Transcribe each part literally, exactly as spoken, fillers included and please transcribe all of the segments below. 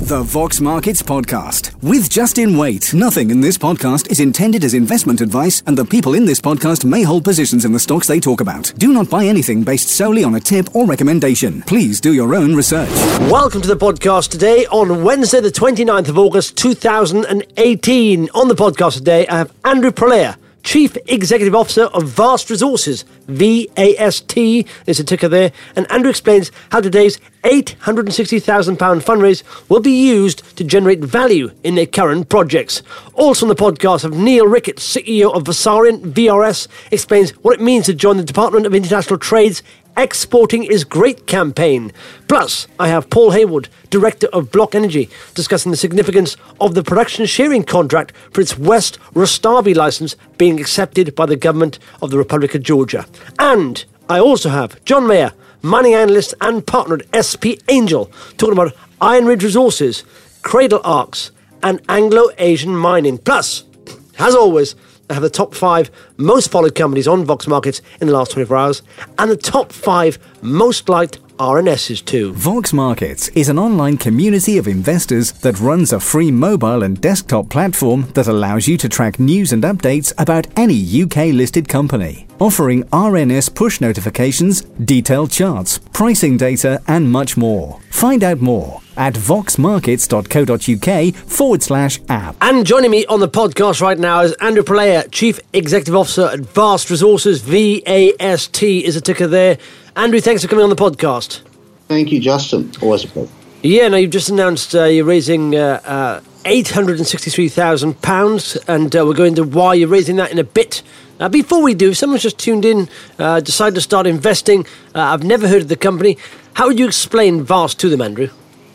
The Vox Markets Podcast with Justin Waite. Nothing in this podcast is intended as investment advice, and the people in this podcast may hold positions in the stocks they talk about. Do not buy anything based solely on a tip or recommendation. Please do your own research. Welcome to the podcast today on Wednesday, the twenty-ninth of August, two thousand eighteen. On the podcast today, I have Andrew Pralea, Chief Executive Officer of Vast Resources, V A S T is a ticker there, and Andrew explains how today's eight hundred sixty thousand pounds fundraise will be used to generate value in their current projects. Also on the podcast of Neil Rickett, C E O of Vasarian V R S, explains what it means to join the Department of International Trade's Exporting is Great campaign. Plus, I have Paul Haywood, Director of Block Energy, discussing the significance of the production sharing contract for its West Rustavi licence being accepted by the government of the Republic of Georgia. And I also have John Mayer, mining analyst and partner at S P Angel, talking about Iron Ridge Resources, Cradle Arcs, and Anglo-Asian mining. Plus, as always, I have the top five most followed companies on Vox Markets in the last twenty-four hours and the top five most liked R N Ss too. Vox Markets is an online community of investors that runs a free mobile and desktop platform that allows you to track news and updates about any U K-listed company, offering R N S push notifications, detailed charts, pricing data, and much more. Find out more at voxmarkets.co.uk forward slash app. And joining me on the podcast right now is Andrew Pralea, Chief Executive Officer at Vast Resources, V A S T is a ticker there. Andrew, thanks for coming on the podcast. Thank you, Justin. Always a pleasure. Yeah, now you've just announced uh, you're raising uh, uh, eight hundred sixty-three thousand pounds, and uh, we're going to why you're raising that in a bit. Uh, before we do, if someone's just tuned in, uh, decided to start investing, uh, I've never heard of the company. How would you explain Vast to them, Andrew?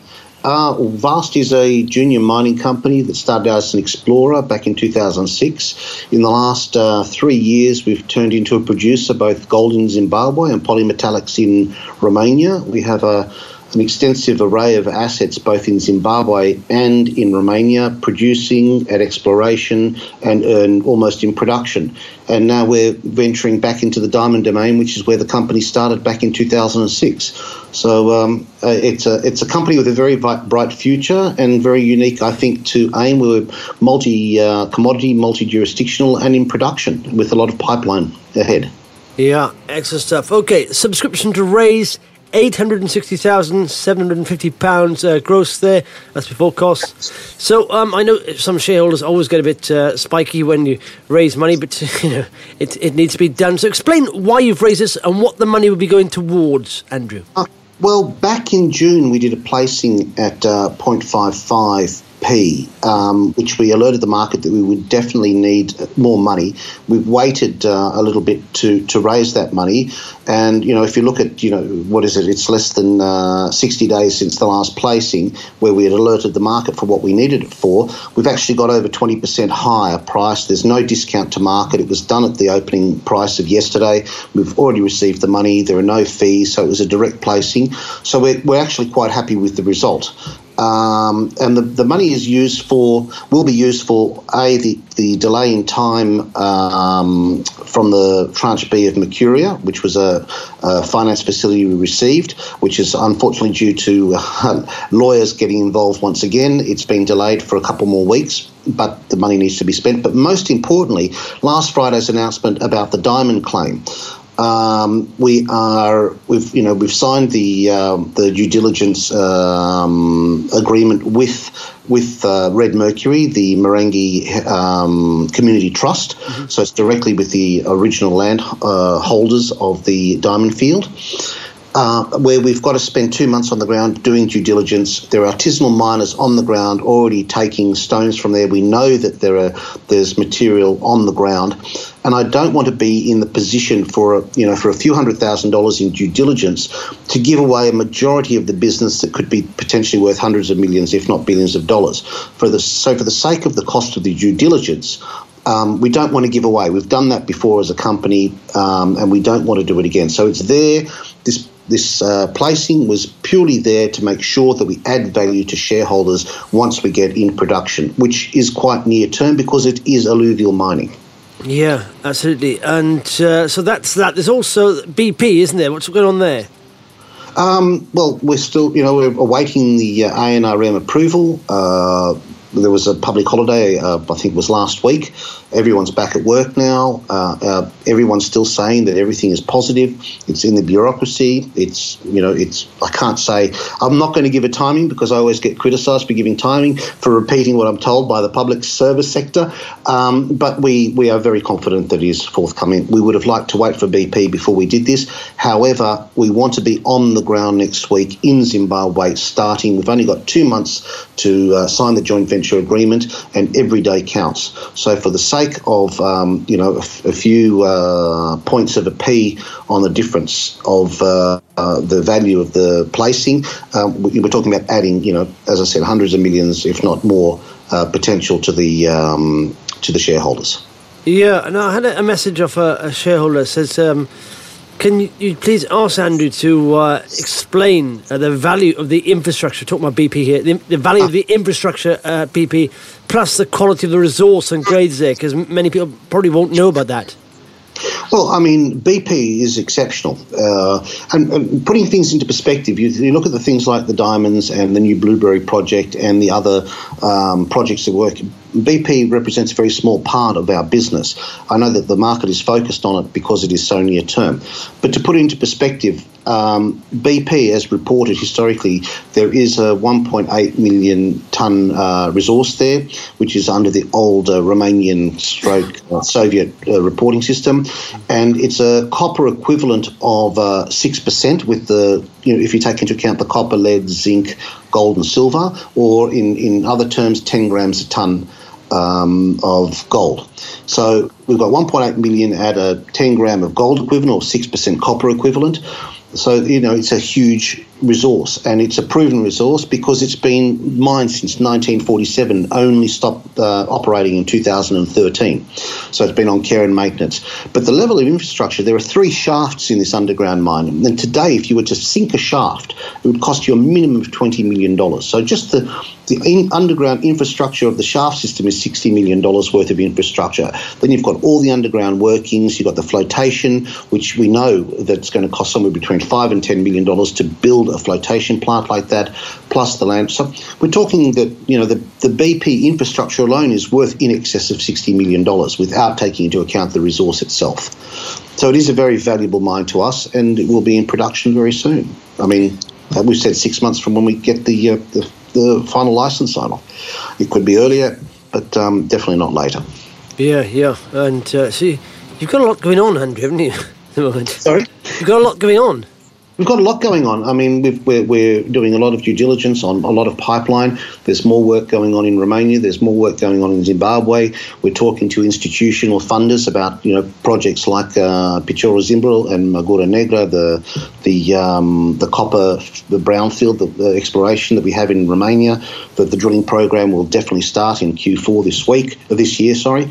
Uh, Vast is a junior mining company that started out as an explorer back in two thousand six. In the last uh, three years, we've turned into a producer, both gold in Zimbabwe and polymetallics in Romania. We have a an extensive array of assets both in Zimbabwe and in Romania, producing at exploration and, and almost in production. And now we're venturing back into the diamond domain, which is where the company started back in two thousand six. So um, uh, it's a it's a company with a very bright future and very unique, I think, to AIM. We're multi-commodity, uh, multi-jurisdictional and in production with a lot of pipeline ahead. Yeah, excellent stuff. Okay, subscription to raise eight hundred sixty thousand seven hundred fifty pounds uh, gross there. That's before costs. So um, I know some shareholders always get a bit uh, spiky when you raise money, but you know it, it needs to be done. So explain why you've raised this and what the money will be going towards, Andrew. Uh, well, back in June, we did a placing at uh, zero point five five p, um, which we alerted the market that we would definitely need more money. We've waited uh, a little bit to, to raise that money. And, you know, if you look at, you know, what is it? It's less than uh, sixty days since the last placing where we had alerted the market for what we needed it for. We've actually got over twenty percent higher price. There's no discount to market. It was done at the opening price of yesterday. We've already received the money. There are no fees. So it was a direct placing. So we're, we're actually quite happy with the result. Um, and the, the money is used for, will be used for, A, the, the delay in time um, from the tranche B of Mercuria, which was a, a finance facility we received, which is unfortunately due to uh, lawyers getting involved once again. It's been delayed for a couple more weeks, but the money needs to be spent. But most importantly, last Friday's announcement about the diamond claim. Um, we are, we've, you know, we've signed the uh, the due diligence um, agreement with with uh, Red Mercury, the Marangi um, Community Trust. Mm-hmm. So it's directly with the original land uh, holders of the diamond field. Uh, where we've got to spend two months on the ground doing due diligence. There are artisanal miners on the ground already taking stones from there. We know that there are there's material on the ground, and I don't want to be in the position for a, you know for a few hundred thousand dollars in due diligence to give away a majority of the business that could be potentially worth hundreds of millions, if not billions of dollars. For the so for the sake of the cost of the due diligence, Um, we don't want to give away. We've done that before as a company, um, and we don't want to do it again. So it's there. This this uh, placing was purely there to make sure that we add value to shareholders once we get in production, which is quite near term because it is alluvial mining. Yeah, absolutely. And uh, so that's that. There's also B P, isn't there? What's going on there? Um, well, we're still, you know, we're awaiting the uh, A N R M approval. Uh, there was a public holiday, uh, I think it was last week. Everyone's back at work now. Uh, uh, everyone's still saying that everything is positive. It's in the bureaucracy. It's, you know, it's, I can't say, I'm not going to give a timing because I always get criticised for giving timing, for repeating what I'm told by the public service sector. Um, but we, we are very confident that it is forthcoming. We would have liked to wait for B P before we did this. However, we want to be on the ground next week in Zimbabwe starting. We've only got two months to uh, sign the joint venture agreement, and every day counts. So for the sake of, um, you know, a, f- a few uh, points of a P on the difference of uh, uh, the value of the placing, um, we, we're talking about adding, you know, as I said, hundreds of millions, if not more, uh, potential to the um, to the shareholders. Yeah, and I had a, a message of a, a shareholder that says, um, can you, you please ask Andrew to uh, explain uh, the value of the infrastructure, talking about B P here, the, the value of the infrastructure at B P, plus the quality of the resource and grades there, because many people probably won't know about that. Well, I mean, B P is exceptional. Uh, and, and putting things into perspective, you, you look at the things like the diamonds and the new Blueberry project and the other um, projects that work. B P represents a very small part of our business. I know that the market is focused on it because it is so near term. But to put it into perspective, um, B P, as reported historically, there is a one point eight million tonne uh, resource there, which is under the old uh, Romanian stroke uh, Soviet uh, reporting system. And it's a copper equivalent of uh, six percent with the, you know, if you take into account the copper, lead, zinc, gold and silver, or in, in other terms, ten grams a tonne Um, of gold. So we've got one point eight million at a ten gram of gold equivalent or six percent copper equivalent. So, you know, it's a huge resource, and it's a proven resource because it's been mined since nineteen forty-seven, only stopped uh, operating in two thousand thirteen. So it's been on care and maintenance. But the level of infrastructure, there are three shafts in this underground mine. And today, if you were to sink a shaft, it would cost you a minimum of twenty million dollars. So just the, the in underground infrastructure of the shaft system is sixty million dollars worth of infrastructure. Then you've got all the underground workings, you've got the flotation, which we know that's going to cost somewhere between five and ten million dollars to build a flotation plant like that, plus the land. So we're talking that, you know, the, the B P infrastructure alone is worth in excess of sixty million dollars without taking into account the resource itself. So it is a very valuable mine to us, and it will be in production very soon. I mean, we've said six months from when we get the uh, the, the final license sign off. It could be earlier, but um, definitely not later. Yeah, yeah. And uh, see, you've got a lot going on, Andrew, haven't you, at the moment? Sorry? You've got a lot going on. We've got a lot going on. I mean, we've, we're, we're doing a lot of due diligence on a lot of pipeline. There's more work going on in Romania. There's more work going on in Zimbabwe. We're talking to institutional funders about, you know, projects like uh, Pichoro Zimbro and Magura Negra, the the um, the copper, the brownfield, the, the exploration that we have in Romania. That the drilling program will definitely start in Q four this week, uh, this year. Sorry.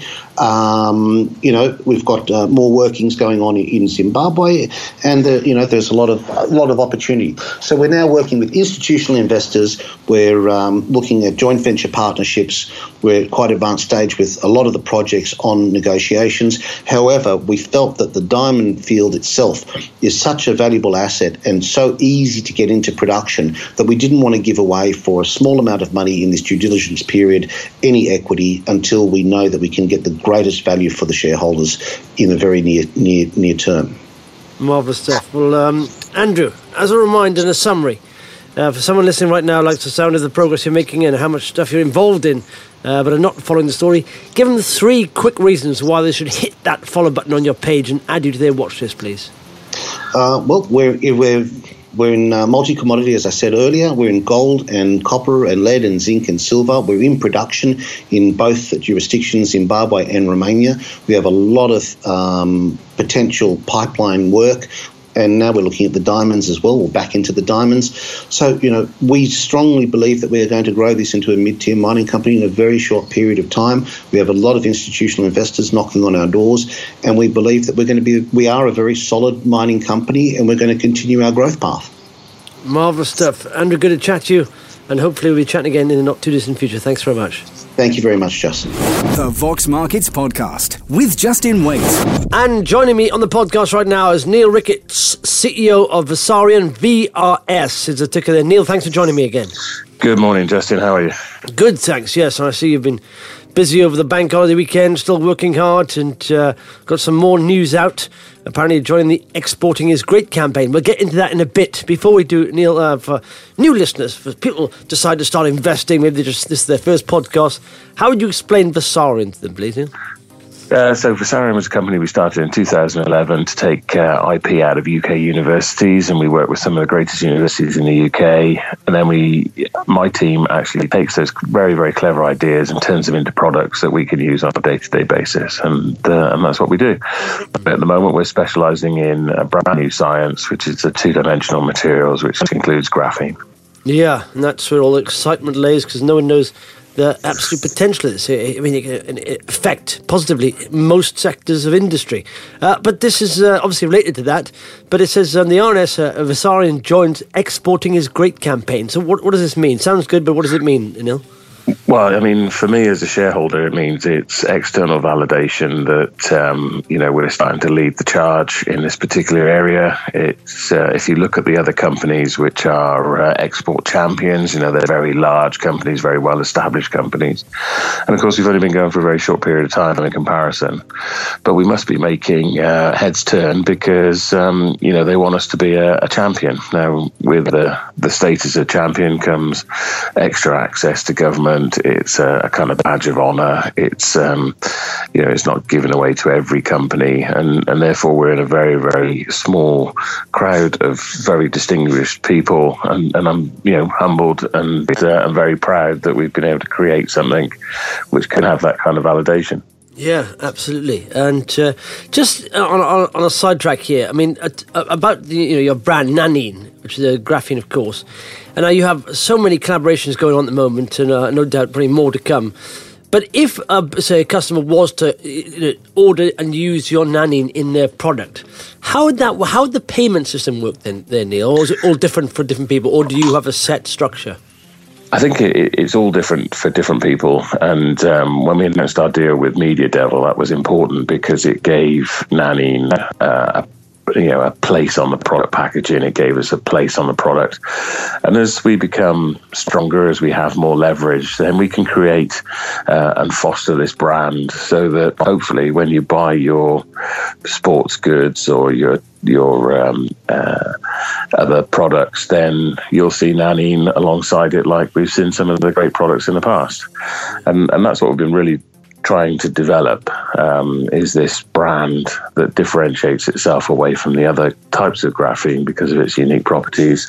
Um, you know, we've got uh, more workings going on in, in Zimbabwe, and the, you know, there's a lot of a lot of opportunity. So we're now working with institutional investors. We're um, looking at joint venture partnerships. We're at quite advanced stage with a lot of the projects on negotiations. However, we felt that the diamond field itself is such a valuable asset and so easy to get into production that we didn't want to give away for a small amount of money in this due diligence period any equity until we know that we can get the greatest value for the shareholders in the very near near near term. Marvellous stuff. Well, um, Andrew, as a reminder and a summary, uh, for someone listening right now, likes the sound of the progress you're making and how much stuff you're involved in, uh, but are not following the story, give them the three quick reasons why they should hit that follow button on your page and add you to their watch list, please. Uh, well, we're we're we're in uh, multi-commodity, as I said earlier. We're in gold and copper and lead and zinc and silver. We're in production in both jurisdictions, Zimbabwe and Romania. We have a lot of um, potential pipeline work. And now we're looking at the diamonds as well. We're back into the diamonds. So, you know, we strongly believe that we are going to grow this into a mid-tier mining company in a very short period of time. We have a lot of institutional investors knocking on our doors, and we believe that we're going to be, we are a very solid mining company, and we're going to continue our growth path. Marvellous stuff. Andrew, good to chat to you. and hopefully we'll be chatting again in the not too distant future. Thanks very much. Thank you very much, Justin. The Vox Markets Podcast with Justin Waite. And joining me on the podcast right now is Neil Ricketts, C E O of Vasarion. V R S is the ticker there. Neil, thanks for joining me again. Good morning, Justin. How are you? Good, thanks. Yes, I see you've been busy over the bank holiday weekend, still working hard, and uh, got some more news out. Apparently joining the Exporting is Great campaign. We'll get into that in a bit. Before we do, Neil, uh, for new listeners, for people decide to start investing, maybe they just this is their first podcast, how would you explain Vasarion to them, please, Neil? Uh, so Vasarion was a company we started in two thousand eleven to take uh, I P out of U K universities, and we work with some of the greatest universities in the U K. And then we, my team actually takes those very, very clever ideas and turns them into products that we can use on a day-to-day basis. And uh, and that's what we do. But at the moment, we're specialising in a brand new science, which is the two-dimensional materials, which includes graphene. Yeah, and that's where all the excitement lays, because no one knows the absolute potential of this. I mean, it can affect positively most sectors of industry. Uh, but this is uh, obviously related to that. But it says um, the R N S, uh, Vasarion joins Exporting is Great campaign. So what, what does this mean? Sounds good, but what does it mean, Neil? Well, I mean, for me as a shareholder, it means it's external validation that, um, you know, we're starting to lead the charge in this particular area. It's uh, if you look at the other companies which are uh, export champions, you know, they're very large companies, very well-established companies. And, of course, we've only been going for a very short period of time in comparison. But we must be making uh, heads turn because, um, you know, they want us to be a, a champion. Now, with the, the status of champion comes extra access to government. It's a, a kind of badge of honour. It's um, you know, it's not given away to every company, and, and therefore we're in a very, very small crowd of very distinguished people. And, and I'm you know humbled and uh, I'm very proud that we've been able to create something which can have that kind of validation. Yeah, absolutely. And uh, just on, on, on a sidetrack here, I mean, uh, about the, you know your brand Nanine, which is a graphene, of course, and now you have so many collaborations going on at the moment, and uh, no doubt probably more to come. But if, uh, say, a customer was to you know, order and use your Nanine in their product, how would that? How would the payment system work then, then, Neil? Or is it all different for different people, or do you have a set structure? I think it, it's all different for different people. And um, when we announced our deal with Media Devil, that was important because it gave Nanine uh, a you know, a place on the product packaging. It gave us a place on the product. And as we become stronger, as we have more leverage, then we can create uh, and foster this brand so that hopefully when you buy your sports goods or your your um, uh, other products, then you'll see Nanine alongside it like we've seen some of the great products in the past. And, and that's what we've been really trying to develop, um, is this brand that differentiates itself away from the other types of graphene because of its unique properties.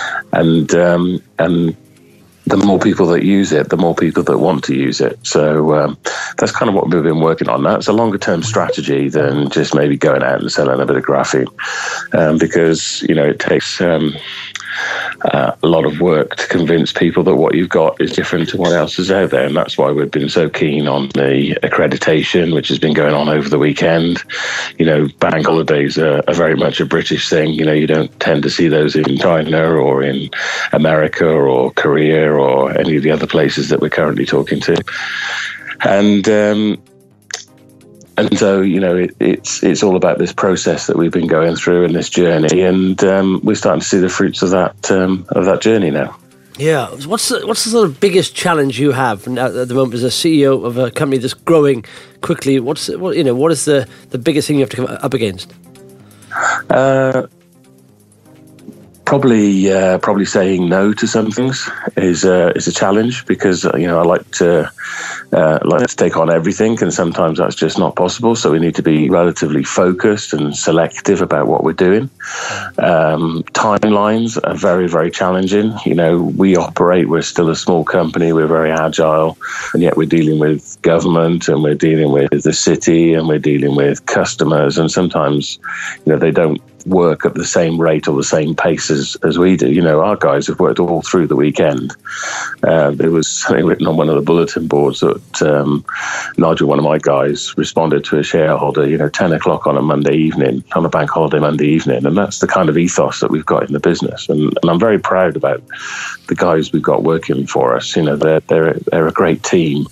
And um, and the more people that use it, the more people that want to use it. So um, that's kind of what we've been working on. That's a longer term strategy than just maybe going out and selling a bit of graphene, um, because, you know, it takes um, uh, a lot of work to convince people that what you've got is different to what else is out there. And that's why we've been so keen on the accreditation, which has been going on over the weekend. You know, bank holidays are, are very much a British thing. You know, you don't tend to see those in China or in America or Korea or any of the other places that we're currently talking to. And um, and so, you know, it, it's it's all about this process that we've been going through and this journey, and um, we're starting to see the fruits of that um, of that journey now. Yeah, what's the, what's the sort of biggest challenge you have at the moment as a C E O of a company that's growing quickly? What's what you know? What is the, the biggest thing you have to come up against? Uh, Probably, uh, probably saying no to some things is uh, is a challenge because you know I like to uh, like to take on everything, and sometimes that's just not possible. So we need to be relatively focused and selective about what we're doing. Um, timelines are very, very challenging. You know, we operate. We're still a small company. We're very agile, and yet we're dealing with government, and we're dealing with the city, and we're dealing with customers, and sometimes, you know, they don't work at the same rate or the same pace as, as we do. You know, our guys have worked all through the weekend. Uh, there was something written on one of the bulletin boards that um, Nigel, one of my guys, responded to a shareholder, you know, ten o'clock on a Monday evening, on a bank holiday Monday evening. And that's the kind of ethos that we've got in the business. And, and I'm very proud about the guys we've got working for us. You know, they're, they're, they're a great team.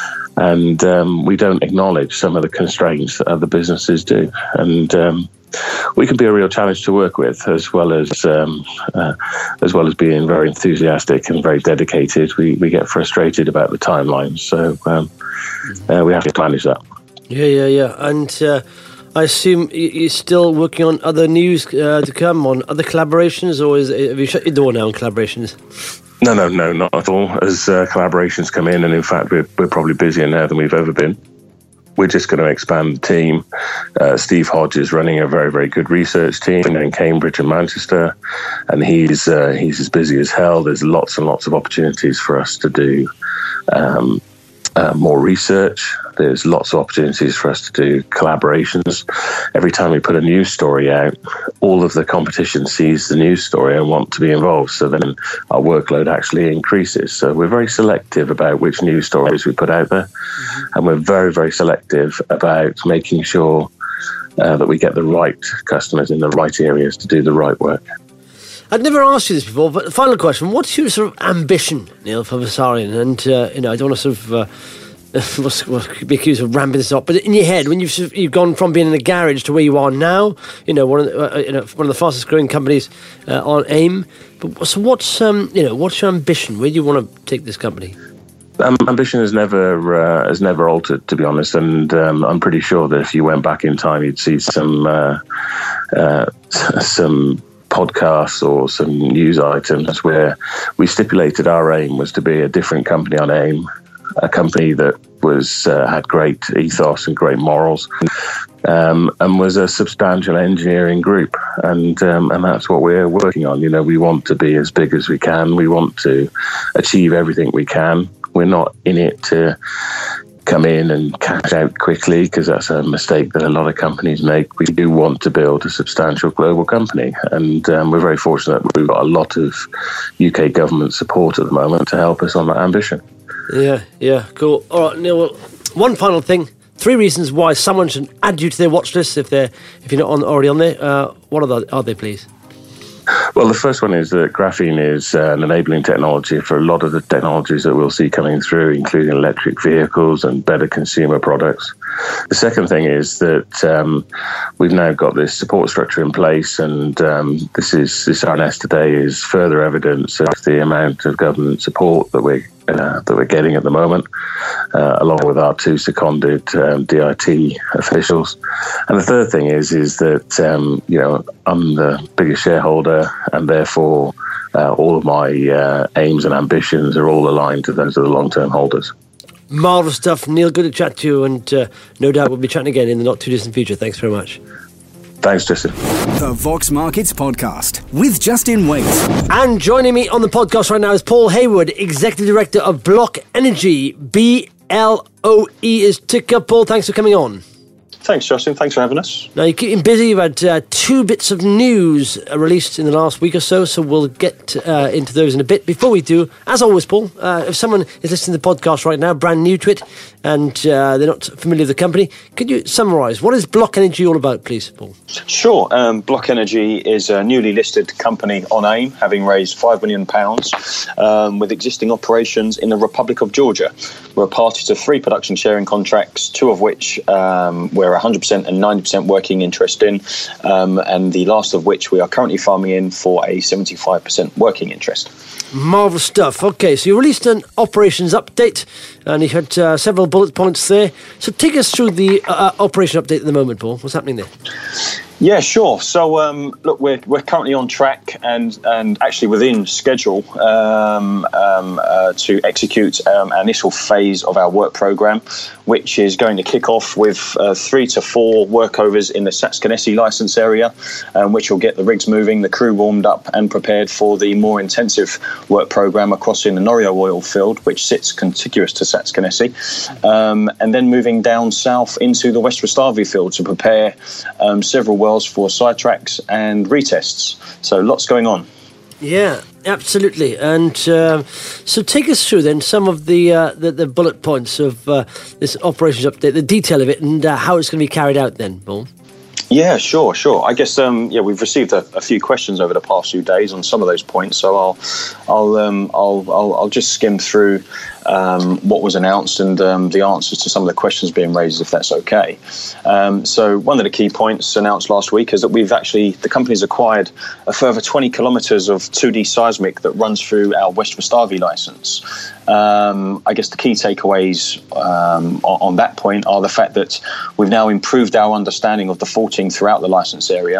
And um, we don't acknowledge some of the constraints that other businesses do. And um, we can be a real challenge to work with, as well as um, uh, as well as being very enthusiastic and very dedicated. We we get frustrated about the timelines, so um, uh, we have to manage that. Yeah, yeah, yeah. And uh, I assume you're still working on other news uh, to come, on other collaborations, or is, have you shut your door now on collaborations? No, no, no, not at all. As uh, collaborations come in, and in fact, we're we're probably busier now than we've ever been. We're just going to expand the team. Uh, Steve Hodge is running a very, very good research team in Cambridge and Manchester, and he's uh, he's as busy as hell. There's lots and lots of opportunities for us to do um, uh, more research. There's lots of opportunities for us to do collaborations. Every time we put a news story out, all of the competition sees the news story and want to be involved. So then our workload actually increases. So we're very selective about which news stories we put out there. Mm-hmm. And we're very, very selective about making sure uh, that we get the right customers in the right areas to do the right work. I'd never asked you this before, but the final question, what's your sort of ambition, Neil, for Vasarian? And, uh, you know, I don't want to sort of... Uh, We'll be accused of ramping this up, but in your head, when you've you've gone from being in a garage to where you are now, you know, one of the, uh, you know, one of the fastest growing companies uh, on AIM. But so, what's um, you know, what's your ambition? Where do you want to take this company? Um, ambition has never uh, has never altered, to be honest, and um, I'm pretty sure that if you went back in time, you'd see some uh, uh, some podcasts or some news items where we stipulated our aim was to be a different company on AIM. A company that was uh, had great ethos and great morals, um, and was a substantial engineering group, and um, and that's what we're working on. You know, we want to be as big as we can. We want to achieve everything we can. We're not in it to come in and cash out quickly, because that's a mistake that a lot of companies make. We do want to build a substantial global company, and um, we're very fortunate that we've got a lot of U K government support at the moment to help us on that ambition. Yeah, yeah, cool. All right, Neil, well, one final thing. Three reasons why someone should add you to their watch list if they're if you're not on, already on there. Uh, what are, the, are they, please? Well, the first one is that graphene is uh, an enabling technology for a lot of the technologies that we'll see coming through, including electric vehicles and better consumer products. The second thing is that um, we've now got this support structure in place, and um, this is this R N S today is further evidence of the amount of government support that we're uh, that we're getting at the moment, uh, along with our two seconded um, D I T officials. And the third thing is is that um, you know I'm the biggest shareholder, and therefore uh, all of my uh, aims and ambitions are all aligned to those of the long-term holders. Marvellous stuff, Neil. Good to chat to you, and uh, no doubt we'll be chatting again in the not too distant future. Thanks very much. Thanks, Justin. The Vox Markets Podcast with Justin Waite. And joining me on the podcast right now is Paul Hayward, Executive Director of Block Energy. B L O E is ticker. Paul, thanks for coming on. Thanks, Justin. Thanks for having us. Now, you're keeping busy. You've had uh, two bits of news uh, released in the last week or so, so we'll get uh, into those in a bit. Before we do, as always, Paul, uh, if someone is listening to the podcast right now, brand new to it, and uh, they're not familiar with the company, could you summarise, what is Block Energy all about, please, Paul? Sure. Um, Block Energy is a newly listed company on AIM, having raised five million pounds um, with existing operations in the Republic of Georgia. We're a party to three production sharing contracts, two of which um, we're one hundred percent and ninety percent working interest in, um, and the last of which we are currently farming in for a seventy-five percent working interest. Marvellous stuff. Okay, so you released an operations update, and you had uh, several bullet points there. So take us through the uh, operation update at the moment, Paul. What's happening there? Yeah, sure. So, um, look, we're we're currently on track and and actually within schedule um, um, uh, to execute um, our initial phase of our work program, which is going to kick off with uh, three to four workovers in the Satskanesi licence area, um, which will get the rigs moving, the crew warmed up and prepared for the more intensive work program across in the Norio oil field, which sits contiguous to Satskanesi, um, and then moving down south into the West Rustavi field to prepare um, several wells for sidetracks and retests. So lots going on. Yeah, absolutely. And uh, so take us through then some of the uh, the, the bullet points of uh, this operations update, the detail of it, and uh, how it's going to be carried out then, Paul. Yeah, sure, sure. I guess um, yeah, we've received a, a few questions over the past few days on some of those points, so I'll I'll um, I'll, I'll I'll just skim through um, what was announced and um, the answers to some of the questions being raised, if that's okay. Um, so one of the key points announced last week is that we've actually the company's acquired a further twenty kilometres of two D seismic that runs through our West Rustavi licence. Um, I guess the key takeaways um, on, on that point are the fact that we've now improved our understanding of the faulting throughout the licence area,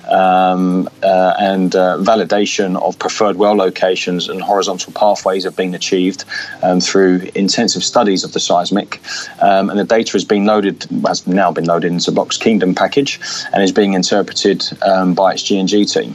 um, uh, and uh, validation of preferred well locations and horizontal pathways have been achieved um, through intensive studies of the seismic, um, and the data has been loaded, has now been loaded into Box Kingdom package and is being interpreted um, by its G and G team.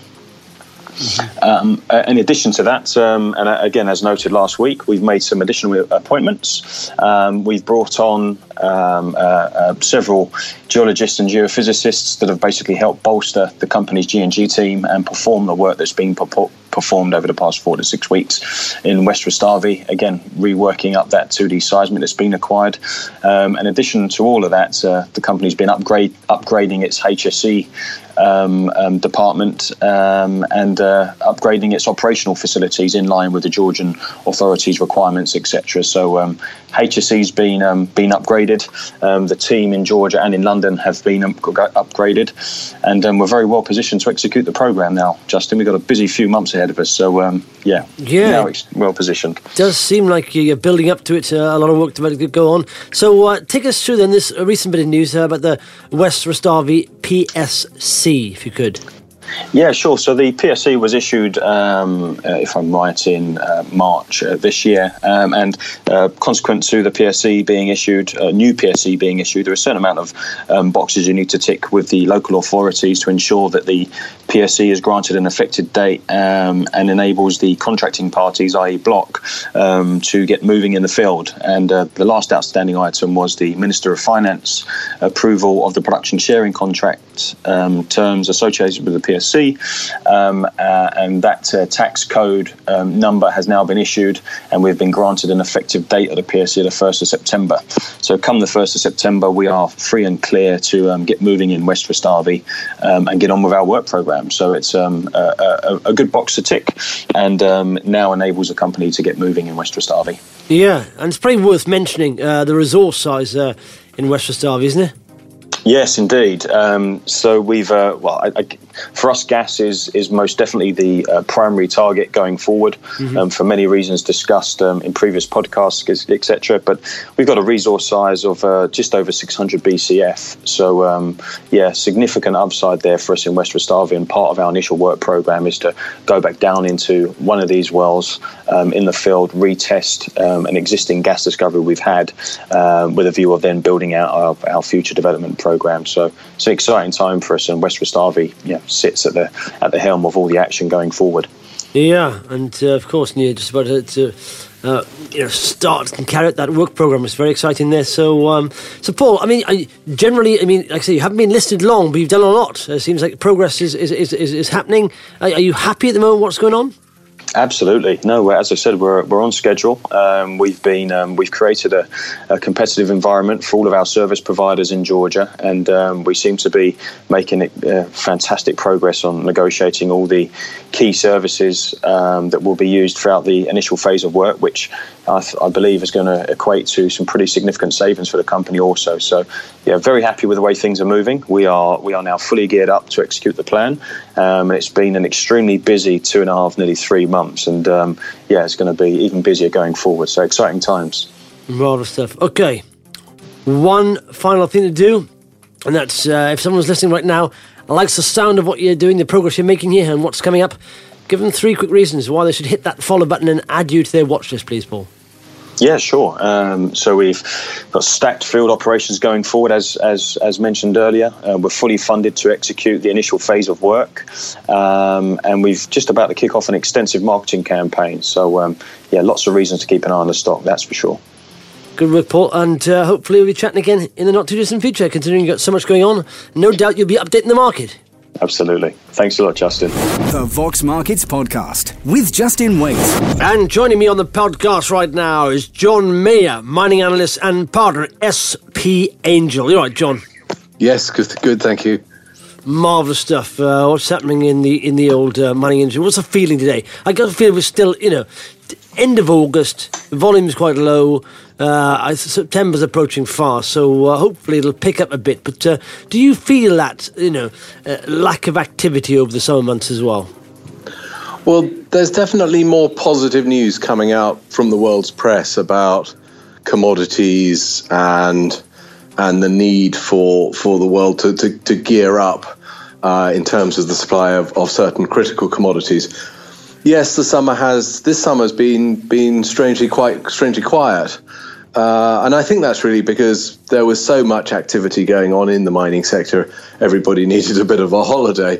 Mm-hmm. Um, uh, in addition to that, um, and uh, again, as noted last week, we've made some additional appointments. Um, we've brought on um, uh, uh, several geologists and geophysicists that have basically helped bolster the company's G and G team and perform the work that's been purport- performed over the past four to six weeks in West Rustavi. Again, reworking up that two D seismic that's been acquired. Um, in addition to all of that, uh, the company's been upgrade upgrading its H S E um, um, department um, and uh, upgrading its operational facilities in line with the Georgian authorities' requirements, et cetera. So um, H S E's been um, been upgraded. Um, the team in Georgia and in London have been um, upgraded, and um, we're very well positioned to execute the program now. Justin, we've got a busy few months ahead of us, so um, yeah, yeah, now it's well positioned. Does seem like you're building up to it. Uh, a lot of work to go on. So uh, take us through then this recent bit of news uh, about the West Rustavi P S C, if you could. Yeah, sure. So the P S C was issued, um, uh, if I'm right, in uh, March uh, this year. Um, and uh, consequent to the P S C being issued, uh, new P S C being issued, there are a certain amount of um, boxes you need to tick with the local authorities to ensure that the P S C is granted an effective date um, and enables the contracting parties, that is Block, um, to get moving in the field. And uh, the last outstanding item was the Minister of Finance approval of the production sharing contract um, terms associated with the P S C, um, uh, and that uh, tax code um, number has now been issued, and we've been granted an effective date of the P S C the first of September. So come the first of September, we are free and clear to um, get moving in West Rustavi um, and get on with our work programme. So it's um, a, a, a good box to tick, and um, now enables the company to get moving in West Rustavi. Yeah, and it's probably worth mentioning uh, the resource size uh, in West Rustavi, isn't it? Yes, indeed. Um, so we've, uh, well, I, I, for us, gas is is most definitely the uh, primary target going forward, mm-hmm. um, for many reasons discussed um, in previous podcasts, et cetera. But we've got a resource size of uh, just over six hundred B C F. So, um, yeah, significant upside there for us in West Rustavi. And part of our initial work program is to go back down into one of these wells um, in the field, retest um, an existing gas discovery we've had, uh, with a view of then building out our, our future development program. Program. So it's an exciting time for us, and West Rustavi yeah, sits at the at the helm of all the action going forward. Yeah, and uh, of course, you're just about to uh, you know start and carry out that work program. It's very exciting there. So, um, so Paul, I mean, I, generally, I mean, like I say, you haven't been listed long, but you've done a lot. It seems like progress is is is, is, is happening. Are, are you happy at the moment? What's going on? Absolutely. No, as I said, we're we're on schedule. Um, we've been um, we've created a, a competitive environment for all of our service providers in Georgia, and um, we seem to be making uh, fantastic progress on negotiating all the key services um, that will be used throughout the initial phase of work, which I, th- I believe is going to equate to some pretty significant savings for the company also. So, yeah, very happy with the way things are moving. We are we are now fully geared up to execute the plan, um, and it's been an extremely busy two and a half, nearly three months. And um, yeah, it's going to be even busier going forward. So exciting times. Marvelous stuff. Okay, one final thing to do, and that's uh, if someone's listening right now likes the sound of what you're doing, the progress you're making here, and what's coming up, give them three quick reasons why they should hit that follow button and add you to their watch list, please, Paul. Yeah, sure. Um, so we've got stacked field operations going forward, as as as mentioned earlier. Uh, we're fully funded to execute the initial phase of work, um, and we've just about to kick off an extensive marketing campaign. So, um, yeah, lots of reasons to keep an eye on the stock, that's for sure. Good work, Paul, and uh, hopefully we'll be chatting again in the not-too-distant future, considering you've got so much going on. No doubt you'll be updating the market. Absolutely. Thanks a lot, Justin. The Vox Markets Podcast with Justin Waite. And joining me on the podcast right now is John Mayer, mining analyst and partner at S P Angel. You all right, John? Yes, good, good, thank you. Marvellous stuff. Uh, what's happening in the in the old uh, mining industry? What's the feeling today? I got the feeling we're still, you know, end of August, volume's quite low. Uh, September's approaching fast, so uh, hopefully it'll pick up a bit. But uh, do you feel that, you know, uh, lack of activity over the summer months as well? Well, there's definitely more positive news coming out from the world's press about commodities and and the need for for the world to to, to gear up uh, in terms of the supply of, of certain critical commodities. Yes, the summer has this summer's been been strangely quite strangely quiet. Uh, and I think that's really because there was so much activity going on in the mining sector. Everybody needed a bit of a holiday.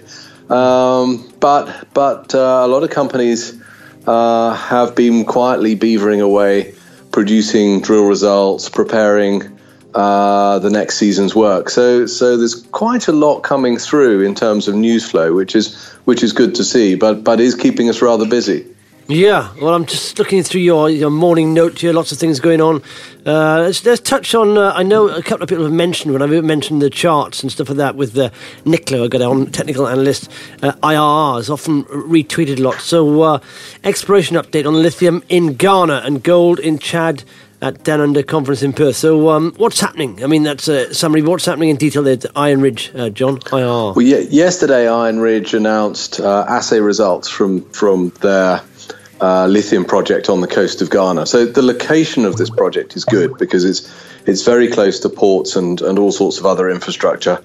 Um, but but uh, a lot of companies uh, have been quietly beavering away, producing drill results, preparing uh, the next season's work. So so there's quite a lot coming through in terms of news flow, which is which is good to see, but but is keeping us rather busy. Yeah, well, I'm just looking through your, your morning note here, lots of things going on. Uh, let's, let's touch on, uh, I know a couple of people have mentioned, when I've mentioned the charts and stuff like that with uh, Nicola, I got on, technical analyst, uh, I R R is often retweeted a lot. So, uh, exploration update on lithium in Ghana and gold in Chad at Down Under Conference in Perth. So, um, what's happening? I mean, that's a summary. What's happening in detail there at Iron Ridge, uh, John? I R R. Well, yeah, yesterday, Iron Ridge announced uh, assay results from, from their Uh, lithium project on the coast of Ghana. So the location of this project is good because it's it's very close to ports and, and all sorts of other infrastructure.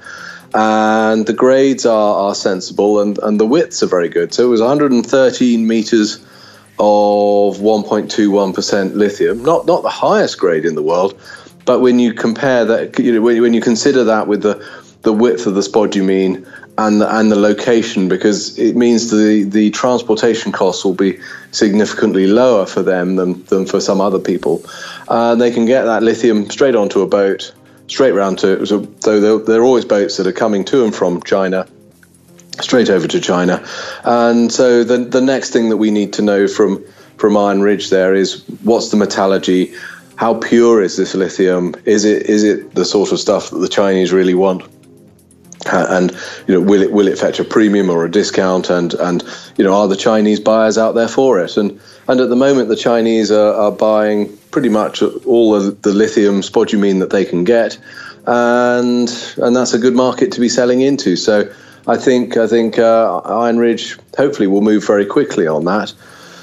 And the grades are, are sensible and, and the widths are very good. So it was one hundred thirteen meters of one point two one percent lithium, not not the highest grade in the world, but when you compare that, you know, when, when you consider that with the, the width of the spodumene and the, and the location, because it means the, the transportation costs will be significantly lower for them than, than for some other people. Uh, they can get that lithium straight onto a boat, straight round to, so, so there are always boats that are coming to and from China, straight over to China. And so the the next thing that we need to know from, from Iron Ridge there is what's the metallurgy, how pure is this lithium, is it is it the sort of stuff that the Chinese really want? Uh, and you know, will it will it fetch a premium or a discount? And and you know, are the Chinese buyers out there for it? And and at the moment, the Chinese are, are buying pretty much all of the lithium spodumene that they can get, and and that's a good market to be selling into. So I think I think uh, Iron Ridge hopefully will move very quickly on that.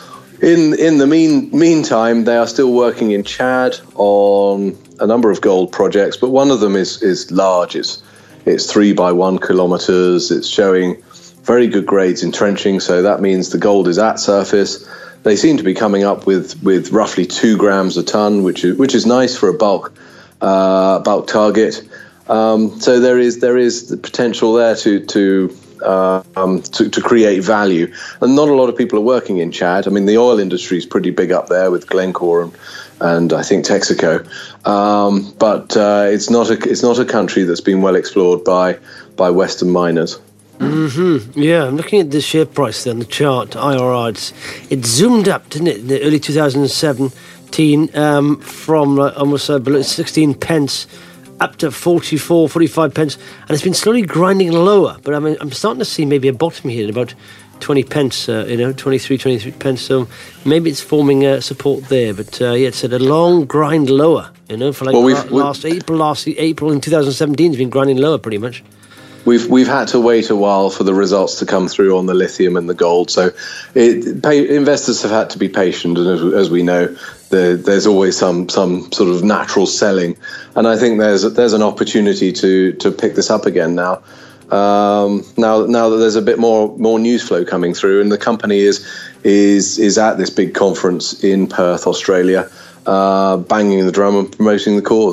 In in the mean meantime, they are still working in Chad on a number of gold projects, but one of them is is large. It's It's three by one kilometers. It's showing very good grades in trenching, so that means the gold is at surface. They seem to be coming up with, with roughly two grams a ton, which is which is nice for a bulk uh, bulk target. Um, so there is there is the potential there to to, uh, um, to to create value, and not a lot of people are working in Chad. I mean, the oil industry is pretty big up there with Glencore and. and I think Texaco, um, but uh, it's not a it's not a country that's been well explored by by Western miners. Mm-hmm. Yeah, I'm looking at the share price then, the chart, I R R. It's, it zoomed up, didn't it, in the early two thousand seventeen um, from uh, almost uh, below sixteen pence up to forty-four, forty-five pence, and it's been slowly grinding lower. But I mean, I'm starting to see maybe a bottom here at about twenty pence, uh, you know, twenty-three, twenty-three pence. So maybe it's forming uh, support there. But uh, yeah, it's at a long grind lower, you know, for like well, la- last April, last April in two thousand seventeen, it's been grinding lower pretty much. We've we've had to wait a while for the results to come through on the lithium and the gold. So it, pay, investors have had to be patient, and as, as we know, the, there's always some some sort of natural selling. And I think there's there's an opportunity to to pick this up again now. Um, now now that there's a bit more more news flow coming through, and the company is is is at this big conference in Perth, Australia, uh, banging the drum and promoting the cause.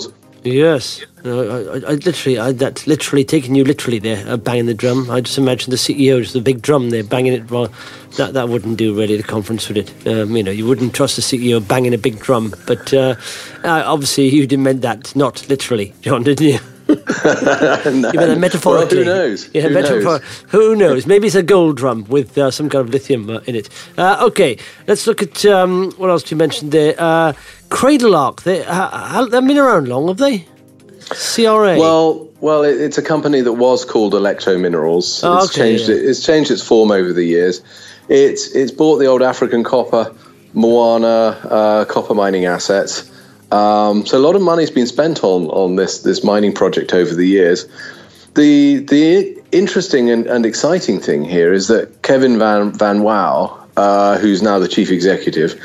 Yes. No, I, I literally, I, that's literally taking you literally there, uh, banging the drum. I just imagine the C E O, just the big drum there, banging it. Well, that that wouldn't do really, the conference, would it? Um, you know, you wouldn't trust the C E O banging a big drum. But uh, uh, obviously you didn't mean that, not literally, John, didn't you? no. You meant that metaphorically. Well, who knows? Yeah, who, metaphor- knows? who knows? Maybe it's a gold drum with uh, some kind of lithium uh, in it. Uh, okay, let's look at um, what else you mentioned there. Uh, Cradle Arc, they, uh, they've been around long, have they? C R A. Well, well, it, it's a company that was called Electro Minerals. Oh, it's okay, changed. yeah. It, it's changed its form over the years. It's it's bought the old African copper, Moana uh, copper mining assets. Um, so a lot of money's been spent on on this this mining project over the years. The the interesting and, and exciting thing here is that Kevin Van Van Wouw, uh, who's now the chief executive.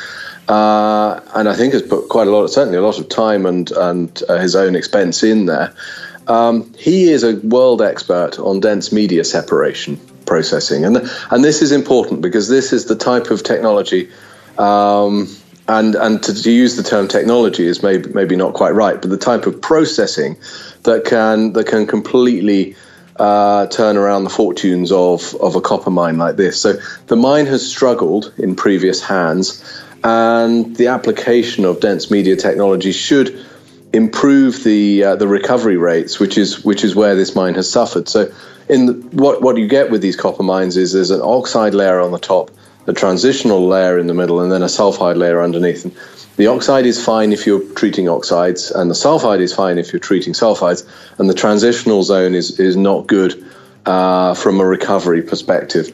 Uh, and I think has put quite a lot, certainly a lot of time and and uh, his own expense in there. Um, he is a world expert on dense media separation processing, and and this is important because this is the type of technology. Um, and and to, to use the term technology is maybe maybe not quite right, but the type of processing that can that can completely uh, turn around the fortunes of of a copper mine like this. So the mine has struggled in previous hands. And the application of dense media technology should improve the uh, the recovery rates, which is which is where this mine has suffered. So, in the, what what you get with these copper mines is there's an oxide layer on the top, a transitional layer in the middle, and then a sulfide layer underneath. And the oxide is fine if you're treating oxides, and the sulfide is fine if you're treating sulfides, and the transitional zone is is not good uh, from a recovery perspective.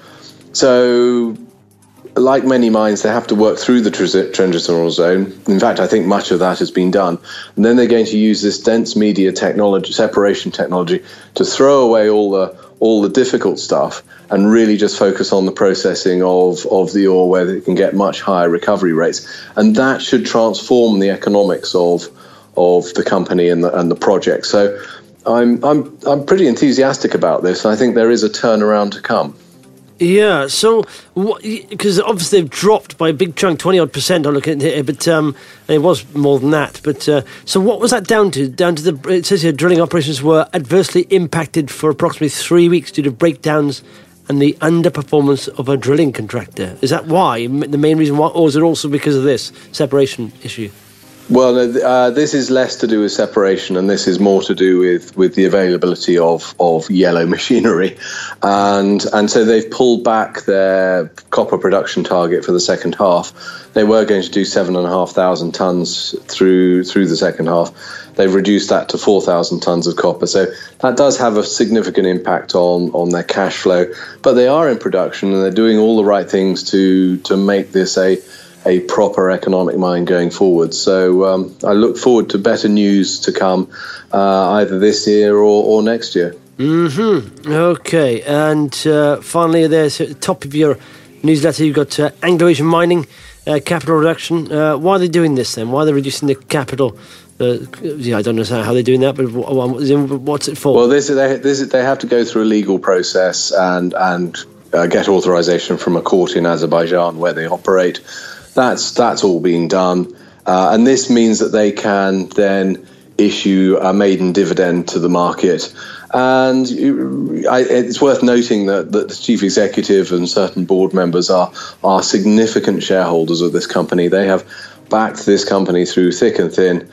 So, like many mines, they have to work through the transitional zone. In fact, I think much of that has been done. And then they're going to use this dense media technology, separation technology, to throw away all the all the difficult stuff and really just focus on the processing of, of the ore where they can get much higher recovery rates. And that should transform the economics of of the company and the and the project. So I'm I'm I'm pretty enthusiastic about this. I think there is a turnaround to come. Yeah, so, because obviously they've dropped by a big chunk, twenty odd percent, I'm looking at it, but um, it was more than that. But uh, so what was that down to? Down to the, it says here, drilling operations were adversely impacted for approximately three weeks due to breakdowns and the underperformance of a drilling contractor. Is that why, the main reason why, or is it also because of this separation issue? Well, uh, this is less to do with separation, and this is more to do with, with the availability of, of yellow machinery. And and so they've pulled back their copper production target for the second half. They were going to do seven and a half thousand tons through through the second half. They've reduced that to four thousand tons of copper. So that does have a significant impact on, on their cash flow. But they are in production, and they're doing all the right things to to make this a a proper economic mine going forward. So um, I look forward to better news to come uh, either this year or, or next year. Mm-hmm. Okay. And uh, finally, there's at the top of your newsletter, you've got uh, Anglo Asian Mining, uh, capital reduction. Uh, why are they doing this then? Why are they reducing the capital? Uh, yeah, I don't understand how they're doing that, but what's it for? Well, this, they, this, they have to go through a legal process and, and uh, get authorization from a court in Azerbaijan where they operate. That's that's all being done, uh, and this means that they can then issue a maiden dividend to the market. And I, it's worth noting that, that the chief executive and certain board members are are significant shareholders of this company. They have backed this company through thick and thin,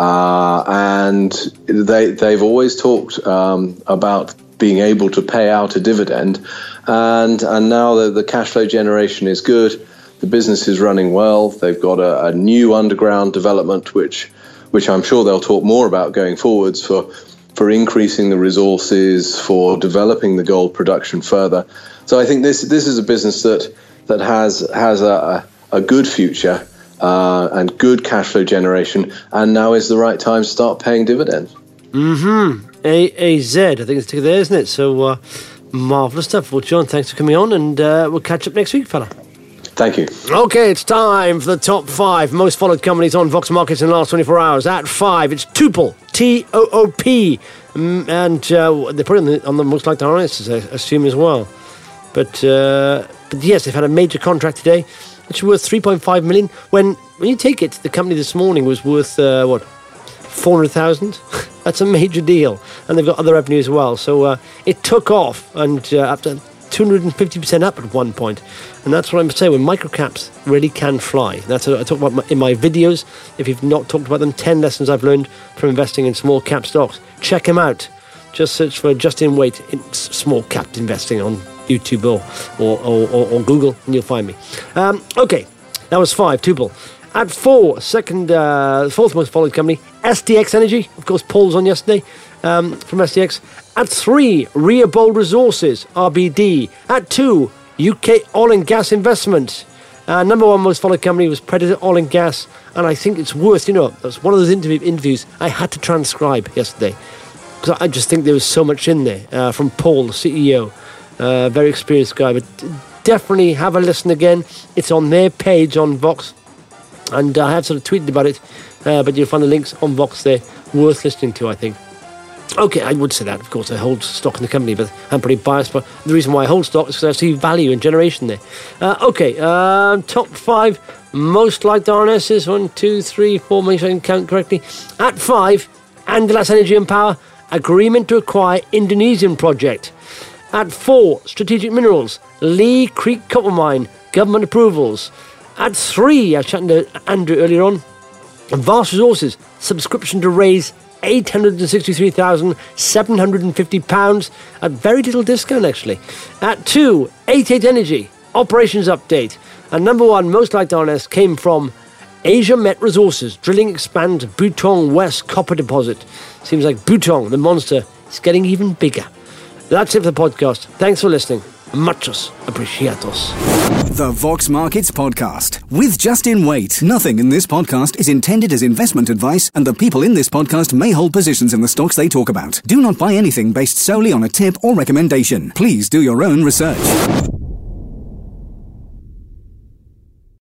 uh, and they they've always talked um, about being able to pay out a dividend, and and now the, the cash flow generation is good. The business is running well. They've got a, a new underground development, which which I'm sure they'll talk more about going forwards for for increasing the resources, for developing the gold production further. So I think this this is a business that that has has a, a good future uh, and good cash flow generation, and now is the right time to start paying dividends. Mm-hmm. A A Z, I think it's there, isn't it? So uh, marvellous stuff. Well, John, thanks for coming on, and uh, we'll catch up next week, fella. Thank you. Okay, it's time for the top five most followed companies on Vox Markets in the last twenty-four hours. At five, it's Toopl, T O O P, um, and uh, they put it on the, on the most likely analysts, I assume, as well. But, uh, but yes, they've had a major contract today, which is worth three point five million. When when you take it, the company this morning was worth uh, what, four hundred thousand. That's a major deal. And they've got other revenue as well. So uh, it took off, and uh, after two hundred fifty percent up at one point. And that's what I'm saying, when microcaps really can fly. That's what I talk about in my videos. If you've not talked about them, ten lessons I've learned from investing in small cap stocks. Check them out. Just search for Justin Waite in small cap investing on YouTube or, or, or, or, or Google, and you'll find me. Um, okay, that was five, Tuple. At four, second, uh, fourth most followed company, S D X Energy. Of course, Paul's on yesterday um, from S D X. At three, Reabold Resources, R B D. At two, U K Oil and Gas Investment. Uh, number one most followed company was Predator Oil and Gas. And I think it's worth, you know, that's one of those interview, interviews I had to transcribe yesterday. Because I just think there was so much in there uh, from Paul, the C E O. Uh, very experienced guy. But definitely have a listen again. It's on their page on Vox. And I have sort of tweeted about it, uh, but you'll find the links on Vox there. Worth listening to, I think. Okay, I would say that, of course. I hold stock in the company, but I'm pretty biased. But the reason why I hold stock is because I see value and generation there. Uh, okay, uh, top five most liked R N Ss. One, two, three, four, make sure I can count correctly. At five, Andalas Energy and Power, agreement to acquire Indonesian project. At four, Strategic Minerals, Lee Creek Copper Mine, government approvals. At three, I was chatting to Andrew earlier on, Vast Resources, subscription to raise eight hundred sixty-three thousand seven hundred fifty pounds at very little discount, actually. At two, eighty-eight Energy, operations update. And number one, most liked R N S, came from Asia Met Resources, drilling expands Butong West copper deposit. Seems like Butong, the monster, is getting even bigger. That's it for the podcast. Thanks for listening. Muchos apreciados. The Vox Markets Podcast with Justin Waite. Nothing in this podcast is intended as investment advice, and the people in this podcast may hold positions in the stocks they talk about. Do not buy anything based solely on a tip or recommendation. Please do your own research.